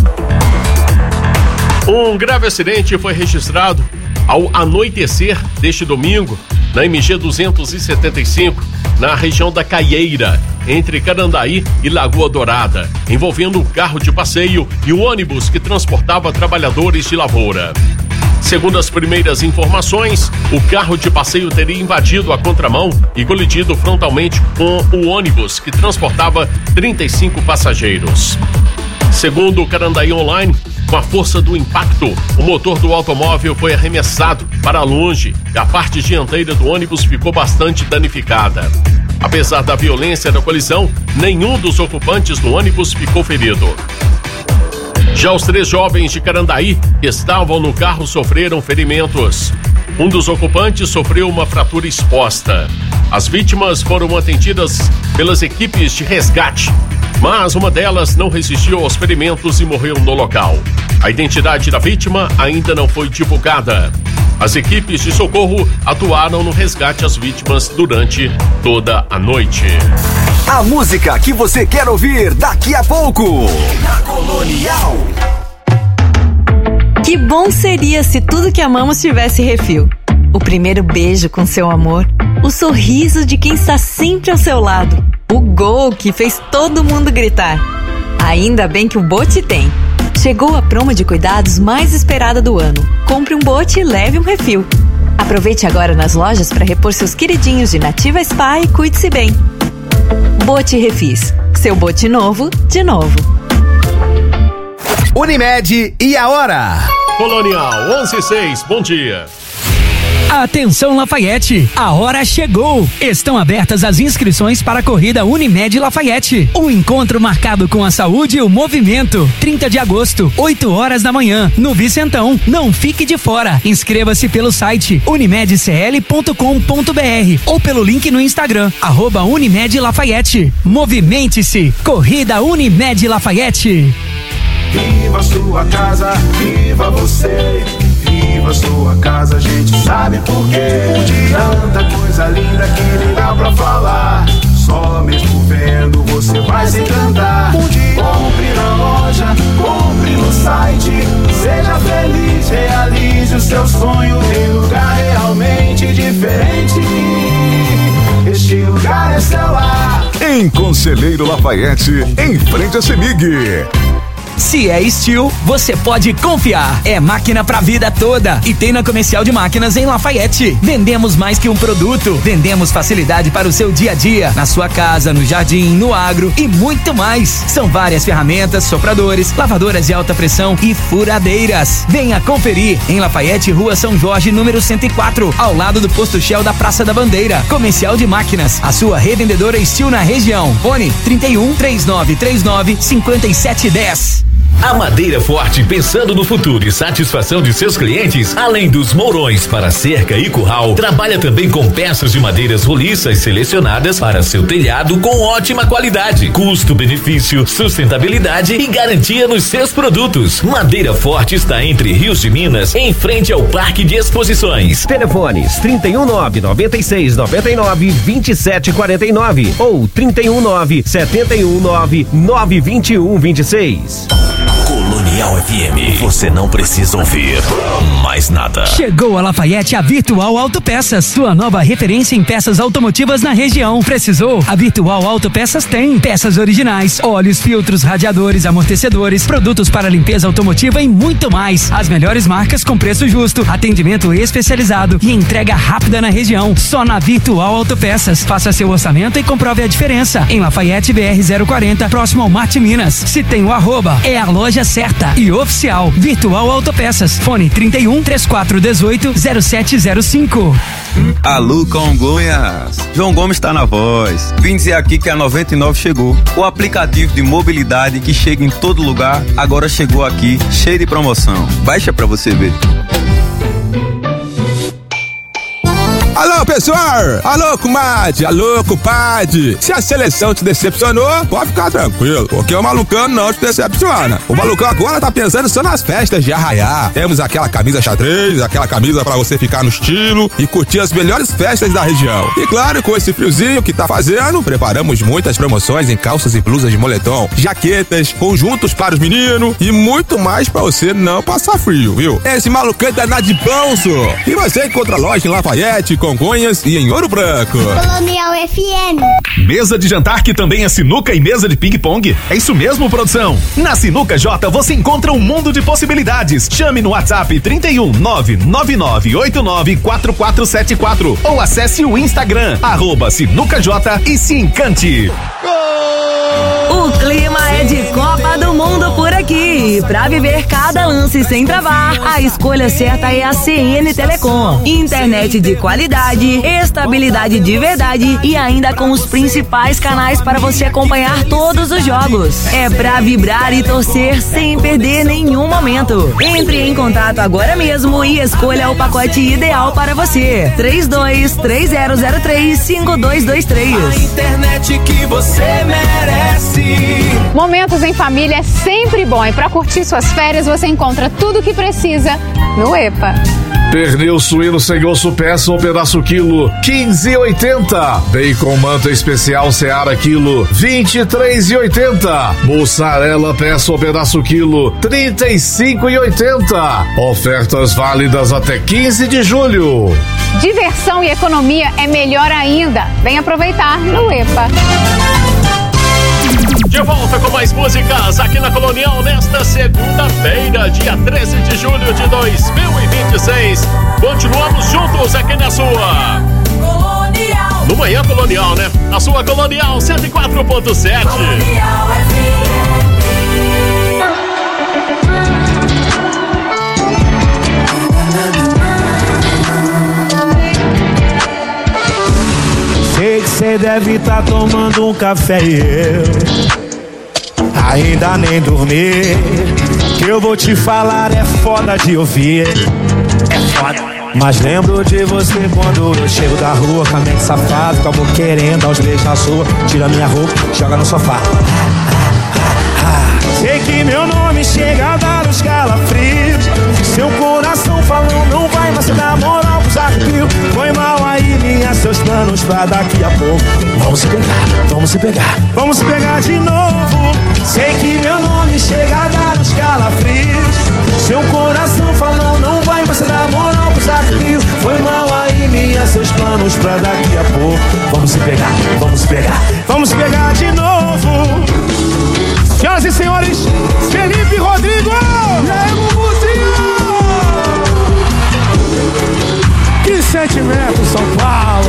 Um grave acidente foi registrado ao anoitecer deste domingo na M G duzentos e setenta e cinco, na região da Caieira, entre Carandaí e Lagoa Dourada, envolvendo um carro de passeio e um ônibus que transportava trabalhadores de lavoura. Segundo as primeiras informações, o carro de passeio teria invadido a contramão e colidido frontalmente com o ônibus que transportava trinta e cinco passageiros. Segundo o Carandaí Online, com a força do impacto, o motor do automóvel foi arremessado para longe e a parte dianteira do ônibus ficou bastante danificada. Apesar da violência da colisão, nenhum dos ocupantes do ônibus ficou ferido. Já os três jovens de Carandaí que estavam no carro sofreram ferimentos. Um dos ocupantes sofreu uma fratura exposta. As vítimas foram atendidas pelas equipes de resgate, mas uma delas não resistiu aos ferimentos e morreu no local. A identidade da vítima ainda não foi divulgada. As equipes de socorro atuaram no resgate às vítimas durante toda a noite. A música que você quer ouvir daqui a pouco. Na Colonial. bom seria se tudo que amamos tivesse refil. O primeiro beijo com seu amor, o sorriso de quem está sempre ao seu lado, o gol que fez todo mundo gritar. Ainda bem que o Bote tem. Chegou a promo de cuidados mais esperada do ano. Compre um Bote e leve um refil. Aproveite agora nas lojas para repor seus queridinhos de Nativa Spa e cuide-se bem. Bote Refis. Seu Bote novo, de novo. Unimed e a hora? Colonial onze e seis, bom dia. Atenção Lafayette, a hora chegou. Estão abertas as inscrições para a corrida Unimed Lafayette. Um encontro marcado com a saúde e o movimento. trinta de agosto, oito horas da manhã, no Vicentão. Não fique de fora. Inscreva-se pelo site unimed c l ponto com ponto b r ou pelo link no Instagram, arroba Unimed Lafayette. Movimente-se. Corrida Unimed Lafayette. Viva sua casa, viva você. Viva sua casa, a gente sabe por quê. Tanta coisa linda que nem dá pra falar. Só mesmo vendo você vai se encantar. Compre na loja, compre no site. Seja feliz, realize o seu sonho. Tem lugar realmente diferente. Este lugar é seu lar. Em Conselheiro Lafayette, em frente a Semig. Se é Steel, você pode confiar. É máquina pra vida toda. E tem na Comercial de Máquinas em Lafayette. Vendemos mais que um produto. Vendemos facilidade para o seu dia a dia. Na sua casa, no jardim, no agro e muito mais. São várias ferramentas, sopradores, lavadoras de alta pressão e furadeiras. Venha conferir. Em Lafayette, Rua São Jorge, número cento e quatro. Ao lado do Posto Shell da Praça da Bandeira. Comercial de Máquinas. A sua revendedora Steel na região. Fone trinta e um, três nove três nove, cinco sete um zero. A Madeira Forte, pensando no futuro e satisfação de seus clientes, além dos mourões para cerca e curral, trabalha também com peças de madeiras roliças selecionadas para seu telhado com ótima qualidade, custo-benefício, sustentabilidade e garantia nos seus produtos. Madeira Forte está entre Rios de Minas, em frente ao Parque de Exposições. Telefones trinta e um nove, noventa e seis, noventa e nove, vinte e sete quarenta e nove ou trinta e um nove, setenta e um nove, nove vinte e um vinte e seis. Colonial F M, você não precisa ouvir mais nada. Chegou a Lafayette a Virtual Autopeças, sua nova referência em peças automotivas na região. Precisou? A Virtual Autopeças tem peças originais, óleos, filtros, radiadores, amortecedores, produtos para limpeza automotiva e muito mais. As melhores marcas com preço justo, atendimento especializado e entrega rápida na região. Só na Virtual Autopeças. Faça seu orçamento e comprove a diferença. Em Lafayette B R zero quarenta, próximo ao Marte Minas. Se tem o arroba, é a loja certa e oficial. Virtual Autopeças. Fone trinta e um, trinta e quatro, dezoito, zero sete zero cinco. Alô, Congonhas. João Gomes está na voz. Vim dizer aqui que a noventa e nove chegou. O aplicativo de mobilidade que chega em todo lugar, agora chegou aqui, cheio de promoção. Baixa pra você ver. Alô, pessoal! Alô, comadre! Alô, compadre! Se a seleção te decepcionou, pode ficar tranquilo, porque o Malucão não te decepciona. O Malucão agora tá pensando só nas festas de arraiá. Temos aquela camisa xadrez, aquela camisa pra você ficar no estilo e curtir as melhores festas da região. E claro, com esse friozinho que tá fazendo, preparamos muitas promoções em calças e blusas de moletom, jaquetas, conjuntos para os meninos e muito mais pra você não passar frio, viu? Esse Malucão é danado de bom, só. E você encontra loja em Lafayette, Congonhas e em Ouro Branco. Colonial F M. Mesa de jantar que também é sinuca e mesa de ping-pong? É isso mesmo, produção? Na Sinuca J você encontra um mundo de possibilidades. Chame no WhatsApp trinta e um, nove nove nove oito nove quatro quatro sete quatro ou acesse o Instagram, arroba Sinuca J e se encante. O clima é de Copa do Mundo por aqui. Pra viver cada lance sem travar, a escolha certa é a C N Telecom. Internet de qualidade, estabilidade de verdade e ainda com os principais canais para você acompanhar todos os jogos. É pra vibrar e torcer sem perder nenhum momento. Entre em contato agora mesmo e escolha o pacote ideal para você. três dois três zero zero três cinco dois dois três. A internet que você merece. Momentos em família é sempre bom e para curtir suas férias você encontra tudo o que precisa no EPA. Pernil suíno sem osso, peça ou pedaço quilo, quinze e oitenta. Bacon manta especial Seara quilo, vinte e três e oitenta. Mussarela peça ou pedaço quilo, trinta e cinco e oitenta. Ofertas válidas até quinze de julho. Diversão e economia é melhor ainda. Vem aproveitar no EPA. De volta com mais músicas aqui na Colonial nesta segunda-feira, dia treze de julho de dois mil e vinte e seis. Continuamos juntos aqui na sua Colonial. No Manhã Colonial, né? A sua Colonial cento e quatro ponto sete. Colonial F M. Sei que cê deve tá tomando um café e eu ainda nem dormi. Que eu vou te falar é foda de ouvir. É foda. Mas lembro de você quando eu chego da rua, com a mente safado, com amor querendo, aos beijos na sua. Tira minha roupa, joga no sofá. Sei que meu nome chega a dar os calafrios. Seu coração falou não vai, mas você dá moral pros arrepios. Foi mal aí, minha, seus planos pra daqui a pouco. Vamos se pegar, vamos se pegar, vamos se pegar de novo. Sei que meu nome chega a dar os calafrios. Seu coração falou não vai, mas você dá moral pros arrepios. Foi mal aí, minha, seus planos pra daqui a pouco. Vamos se pegar, vamos se pegar, vamos se pegar de novo. Senhoras e senhores, Felipe Rodrigo! E aí, Mumuzinho! Que sentimento, São Paulo!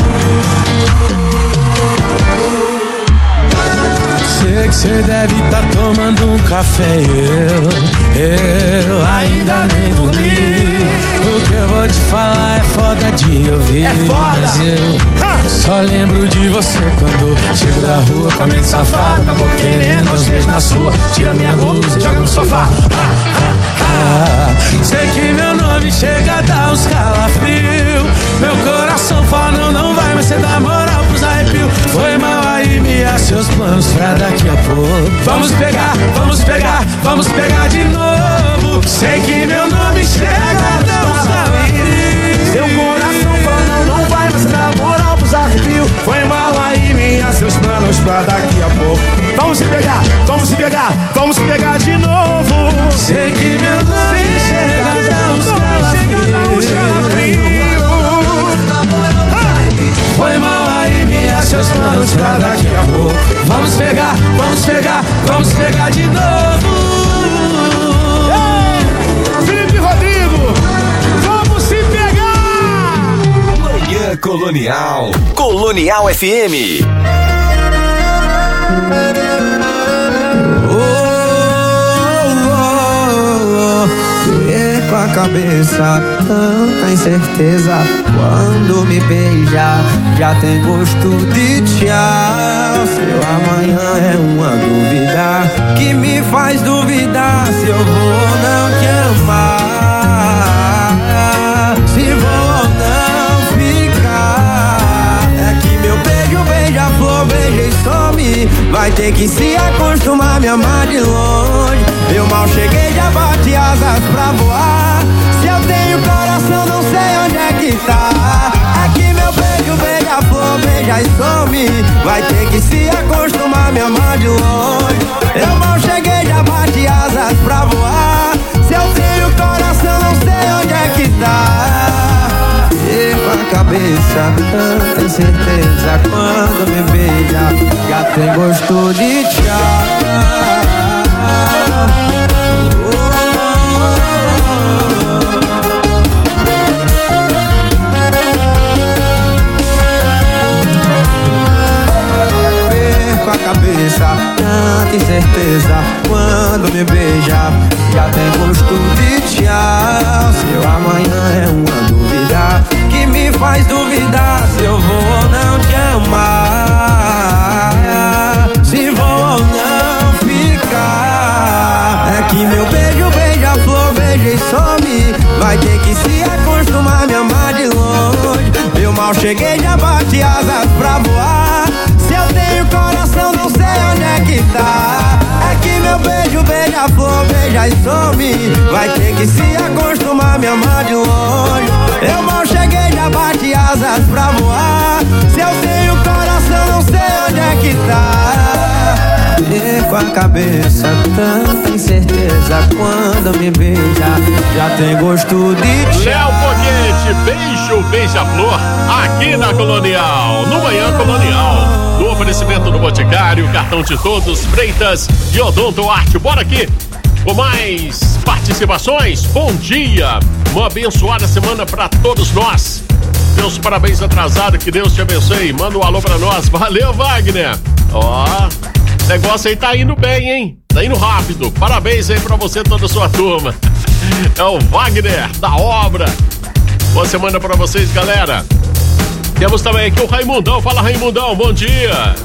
Sei que cê deve tá tomando um café e eu, eu ainda nem dormi. O que eu vou te falar é foda de ouvir. É foda! Mas eu só lembro de você quando chego da rua com a mente safada. Acabou querendo aos beijos na sua. Tira minha roupa, você joga no sofá. Ah, sei que meu nome chega a dar uns calafrios. Meu coração fala não, não vai, mas cê dá moral pros arrepios. Foi mal aí, Mia, seus planos pra daqui a pouco. Vamos pegar, vamos pegar, vamos pegar de novo. Sei que meu nome chega a dar uns calafrios. Seu coração fala não, não vai, mas cê dá moral pros arrepios. Foi mal aí, Mia, seus planos pra daqui a pouco. Vamos se pegar, vamos se pegar, vamos se pegar de novo. Sei que meu nome chega a dar uns calafrios. Foi mal aí, Mia, seus planos pra daqui a pouco. Vamos pegar, vamos pegar, vamos pegar de novo. Ei, Felipe Rodrigo, vamos se pegar. Manhã Colonial. Colonial F M. Com a cabeça, tanta incerteza. Quando me beija, já tem gosto de tchau. Seu amanhã é uma dúvida que me faz duvidar se eu vou ou não te amar, se vou ou não ficar. É que meu beijo, beija-flor, beija e some. Vai ter que se acostumar a me amar de longe. Eu mal cheguei, já bati asas pra voar. Se eu tenho coração, não sei onde é que tá. Aqui meu beijo, beija-flor, beija e some. Vai ter que se acostumar a me amar de longe. Eu mal cheguei, já bati asas pra voar. Se eu tenho coração, não sei onde é que tá. E com a cabeça, tanta incerteza. Quando me beija, já tem gosto de tchau. Com a cabeça, tanta incerteza. Quando me beija, já tem gosto de tchau. Seu amanhã é uma dúvida que me faz duvidar se eu vou ou não te amar, se vou ou não ficar. É que meu beijo, beija-flor, beija e some. Vai ter que se acostumar a me amar de longe. Eu mal cheguei, já bati asas pra voar. Se eu tenho coração, não sei onde é que tá. É que meu beijo, beija-flor, beija e some. Vai ter que se acostumar a me amar de longe. Eu mal cheguei, já bate asas pra voar. Se eu tenho coração, não sei onde é que tá. Perco a cabeça, tanta incerteza. Quando me beija, já tem gosto de tchau. Léo Foguete, beijo, beija-flor, aqui na Colonial, no Manhã Colonial. No oferecimento do Boticário, cartão de todos, Freitas e Odonto Arte. Bora aqui com mais participações. Bom dia, uma abençoada semana pra todos nós. Meus parabéns atrasado, que Deus te abençoe. Manda um alô pra nós. Valeu, Wagner. Ó, o negócio aí tá indo bem, hein? Tá indo rápido. Parabéns aí pra você e toda a sua turma. É o Wagner da obra. Boa semana pra vocês, galera. Temos também aqui o Raimundão. Fala, Raimundão, bom dia.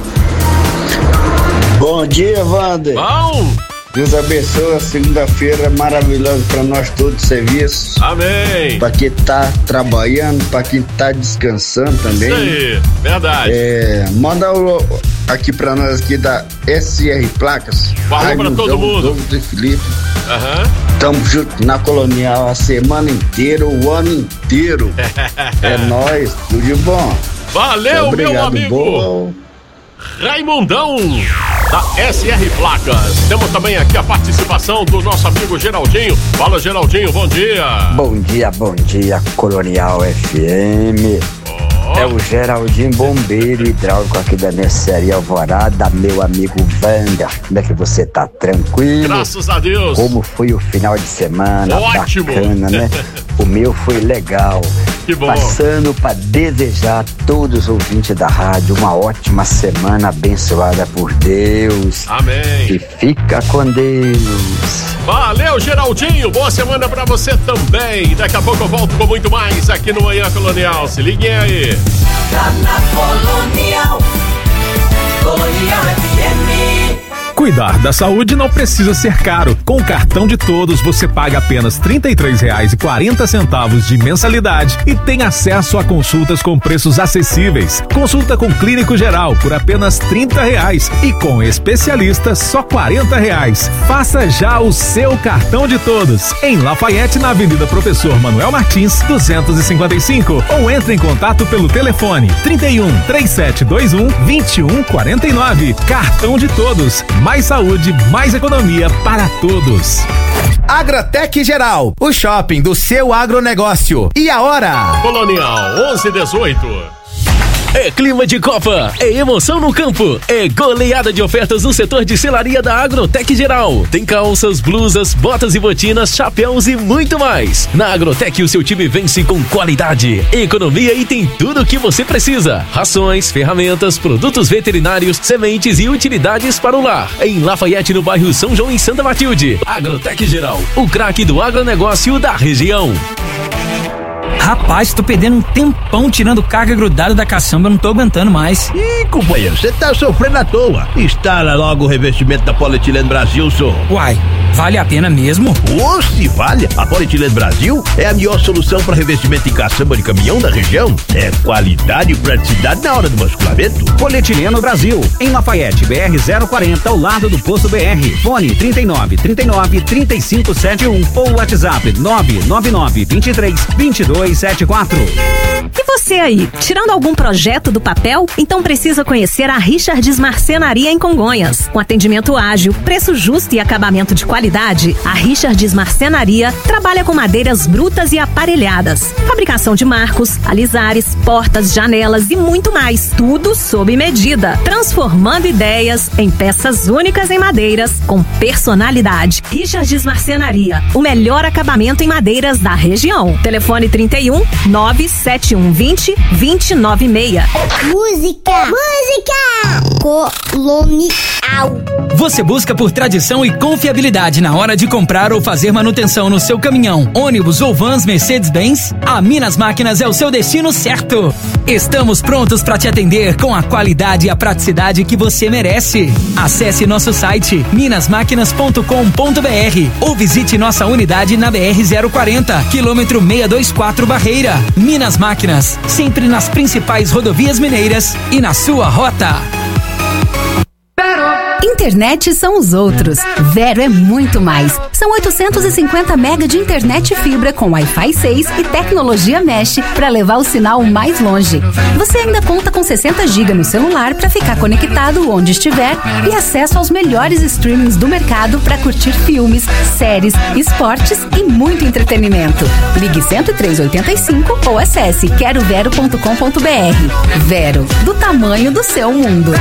Bom dia, Wander. Bom. Deus abençoe a segunda-feira maravilhosa para nós todos os serviços. Amém. Para quem tá trabalhando, para quem tá descansando também. Isso aí, verdade. É, manda o, aqui para nós aqui da S R Placas. Fala para todo mundo. Douglas e Felipe. Aham. Uhum. Tamo junto na Colonial a semana inteira, o ano inteiro. É nóis, tudo de bom. Valeu, obrigado, meu amigo. Boa. Raimundão da S R Placas. Temos também aqui a participação do nosso amigo Geraldinho. Fala, Geraldinho, bom dia. Bom dia, bom dia, Colonial F M. Oh. É o Geraldinho, bombeiro hidráulico aqui da Mercearia Alvorada, meu amigo Wander. Como é que você tá? Tranquilo? Graças a Deus. Como foi o final de semana? Ótimo. Bacana, né? O meu foi legal. Que bom. Passando para desejar a todos os ouvintes da rádio uma ótima semana abençoada por Deus. Amém. E fica com Deus. Valeu, Geraldinho. Boa semana pra você também. Daqui a pouco eu volto com muito mais aqui no Manhã Colonial. Se liguem aí. Tá na Colonial. Colonial F M. Cuidar da saúde não precisa ser caro. Com o cartão de todos, você paga apenas trinta e três reais e quarenta centavos de mensalidade e tem acesso a consultas com preços acessíveis. Consulta com clínico geral por apenas trinta reais e com especialista só quarenta reais. Faça já o seu cartão de todos em Lafayette, na Avenida Professor Manuel Martins, duzentos e cinquenta e cinco, ou entre em contato pelo telefone trinta e um, trinta e sete vinte e um, vinte e um quarenta e nove. Cartão de todos. Mais saúde, mais economia para todos. Agrotec Geral, o shopping do seu agronegócio. E a hora? Colonial onze e dezoito. É clima de Copa, é emoção no campo, é goleada de ofertas no setor de selaria da Agrotec Geral. Tem calças, blusas, botas e botinas, chapéus e muito mais. Na Agrotec o seu time vence com qualidade, economia e tem tudo o que você precisa. Rações, ferramentas, produtos veterinários, sementes e utilidades para o lar. Em Lafayette, no bairro São João, em Santa Matilde. Agrotec Geral, o craque do agronegócio da região. Rapaz, tô perdendo um tempão tirando carga grudada da caçamba, eu não tô aguentando mais. Ih, companheiro, você tá sofrendo à toa. Instala logo o revestimento da Polietileno Brasil, senhor. Uai, vale a pena mesmo? Ô, se vale. A Polietileno Brasil é a melhor solução para revestimento em caçamba de caminhão da região. É qualidade e praticidade na hora do basculamento. Polietileno Brasil, em Lafayette, B R zero quarenta, ao lado do posto B R. Fone trinta e nove, trinta e nove, trinta e cinco setenta e um ou WhatsApp nove nove nove, vinte e três, vinte e dois setenta e quatro. E você aí, tirando algum projeto do papel? Então precisa conhecer a Richards Marcenaria em Congonhas. Com atendimento ágil, preço justo e acabamento de qualidade, a Richards Marcenaria trabalha com madeiras brutas e aparelhadas, fabricação de marcos, alisares, portas, janelas e muito mais. Tudo sob medida, transformando ideias em peças únicas em madeiras com personalidade. Richards Marcenaria, o melhor acabamento em madeiras da região. Telefone trinta e um, nove sete um vinte, vinte nove seis. Música, música, Colonial. Você busca por tradição e confiabilidade na hora de comprar ou fazer manutenção no seu caminhão, ônibus ou vans Mercedes-Benz? A Minas Máquinas é o seu destino certo. Estamos prontos para te atender com a qualidade e a praticidade que você merece. Acesse nosso site minas máquinas ponto com ponto b r ou visite nossa unidade na B R zero quarenta, quilômetro seiscentos e vinte e quatro Barreira. Minas Máquinas, sempre nas principais rodovias mineiras e na sua rota. internet são os outros. Vero é muito mais. São oitocentos e cinquenta mega de internet fibra com Wi-Fi seis e tecnologia Mesh para levar o sinal mais longe. Você ainda conta com sessenta gigas no celular para ficar conectado onde estiver e acesso aos melhores streamings do mercado para curtir filmes, séries, esportes e muito entretenimento. Ligue cento e três oitenta e cinco ou acesse quero vero ponto com ponto br. Vero, do tamanho do seu mundo.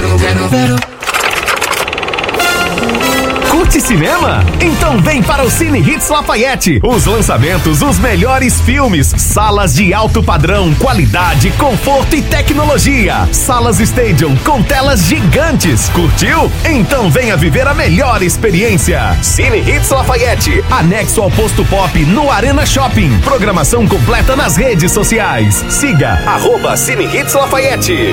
Curte cinema? Então vem para o Cine Hits Lafayette. Os lançamentos, os melhores filmes, salas de alto padrão, qualidade, conforto e tecnologia. Salas Stadium com telas gigantes. Curtiu? Então venha viver a melhor experiência. Cine Hits Lafayette, anexo ao Posto Pop no Arena Shopping. Programação completa nas redes sociais. Siga arroba Cine Hits Lafayette.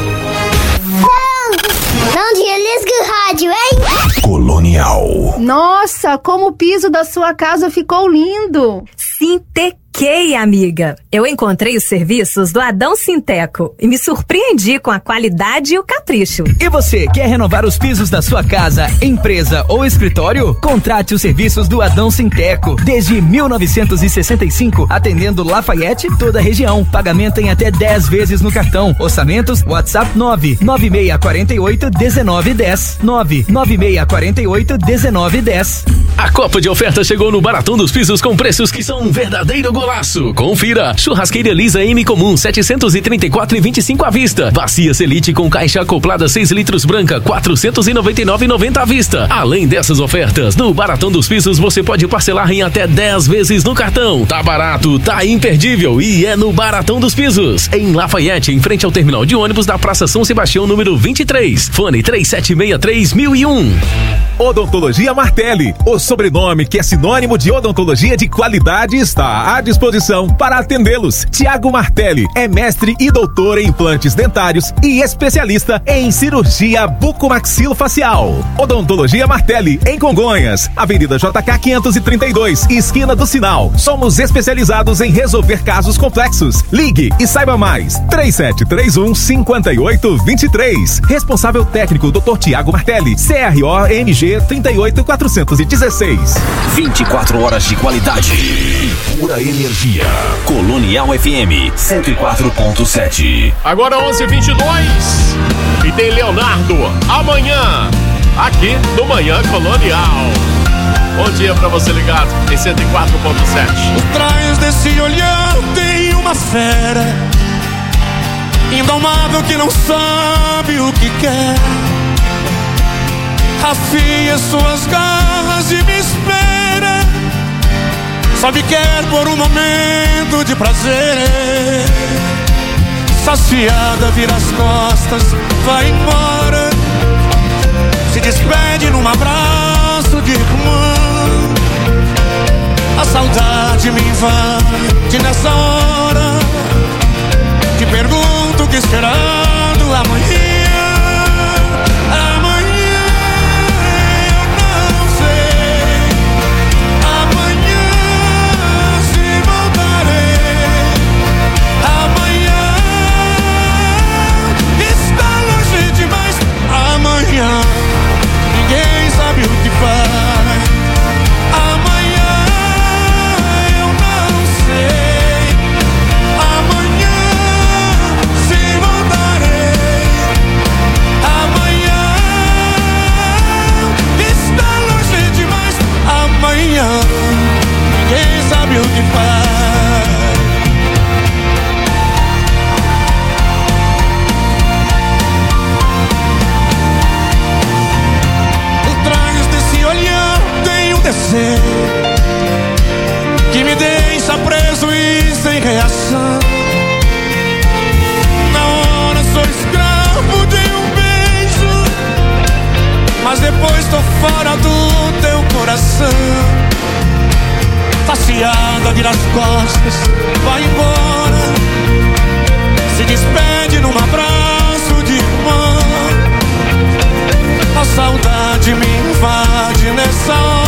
Não desliga o rádio, hein? Colonial. Nossa, como o piso da sua casa ficou lindo. Sintequei, amiga. Eu encontrei os serviços do Adão Sinteco e me surpreendi com a qualidade e o capricho. E você, quer renovar os pisos da sua casa, empresa ou escritório? Contrate os serviços do Adão Sinteco. Desde mil novecentos e sessenta e cinco, atendendo Lafayette e toda a região. Pagamento em até dez vezes no cartão. Orçamentos, WhatsApp nove nove seis quatro oito um nove um zero nove nove seis quatro oito um nove um zero. A Copa de Oferta chegou no Baratão dos Pisos com preços que são um verdadeiro golaço. Confira. Churrasqueira Elisa M Comum, setecentos e trinta e quatro reais e vinte e cinco centavos à vista. Bacia Selite com caixa acoplada seis litros branca, quatrocentos e noventa e nove reais e noventa centavos à vista. Além dessas ofertas, no Baratão dos Pisos você pode parcelar em até dez vezes no cartão. Tá barato, tá imperdível e é no Baratão dos Pisos. Em Lafayette, em frente ao terminal de ônibus da Praça São Sebastião, número vinte e três. Fone três sete seis três mil e um. Odontologia Martelli, o sobrenome que é sinônimo de odontologia de qualidade, está à disposição para atendê-los. Tiago Martelli é mestre e doutor em implantes dentários e especialista em cirurgia bucomaxilofacial. Odontologia Martelli, em Congonhas, Avenida J K quinhentos e trinta e dois, esquina do Sinal. Somos especializados em resolver casos complexos. Ligue e saiba mais. três sete três um, cinco oito dois três. Responsável técnico doutor Tiago Martelli, C R O M G trinta e oito quatrocentos e dezesseis. vinte e quatro horas de qualidade e pura energia. Colonial F M cento e quatro ponto sete. Agora onze e vinte e dois. E tem Leonardo amanhã aqui no Manhã Colonial. Bom dia pra você ligado em cento e quatro ponto sete. Por trás desse olhar tem uma fera indomável que não sabe o que quer. Afia suas garras e me espera. Só me quer por um momento de prazer. Saciada, vira as costas, vai embora. Se despede num abraço de irmã. A saudade me invade nessa hora. Te pergunto o que esperando amanhã. Ninguém sabe o que faz. Amanhã eu não sei. Amanhã se voltarei. Amanhã está longe demais. Amanhã ninguém sabe o que faz. Que me deixa preso e sem reação. Na hora sou escravo de um beijo, mas depois tô fora do teu coração. Saciada, vira as costas, vai embora. Se despede num abraço de irmã. A saudade me invade nessa hora.